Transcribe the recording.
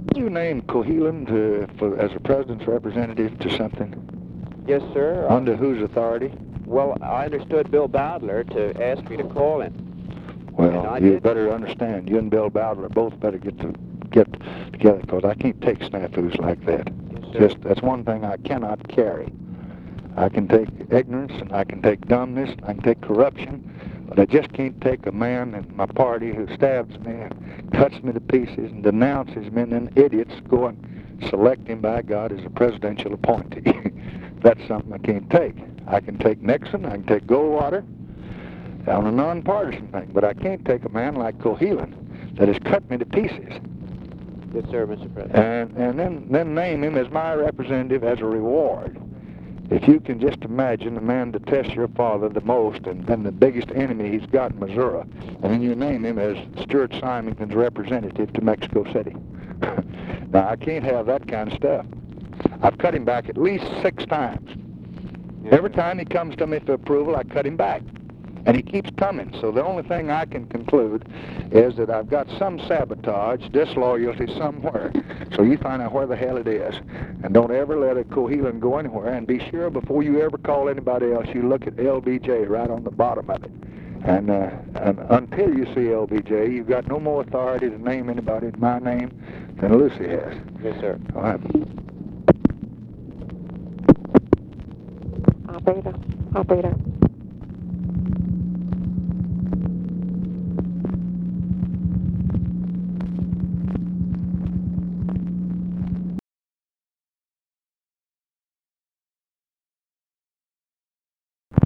You named Cohelan as a president's representative to something? Yes, sir. Under whose authority? Well, I understood Bill Bowdler to ask me to call him. Well, you better understand, you and Bill Bowdler both better get together, because I can't take snafus like that. Yes, sir. That's one thing I cannot carry. I can take ignorance, and I can take dumbness, and I can take corruption, but I just can't take a man in my party who stabs me and cuts me to pieces and denounces me, and then idiots go and select him by God as a presidential appointee. That's something I can't take. I can take Nixon, I can take Goldwater on a nonpartisan thing, but I can't take a man like Cohelan that has cut me to pieces. Yes, sir, Mr. President. And then name him as my representative as a reward. If you can just imagine the man detests your father the most and the biggest enemy he's got in Missouri, and then you name him as Stuart Symington's representative to Mexico City. Now, I can't have that kind of stuff. I've cut him back at least 6 times. Yes, Every time he comes to me for approval, I cut him back. And he keeps coming. So the only thing I can conclude is that I've got some sabotage, disloyalty somewhere. So you find out where the hell it is. And don't ever let a Cohelan go anywhere. And be sure before you ever call anybody else, you look at LBJ right on the bottom of it. And until you see LBJ, you've got no more authority to name anybody in my name than Lucy has. Yes, sir. All right. Operator.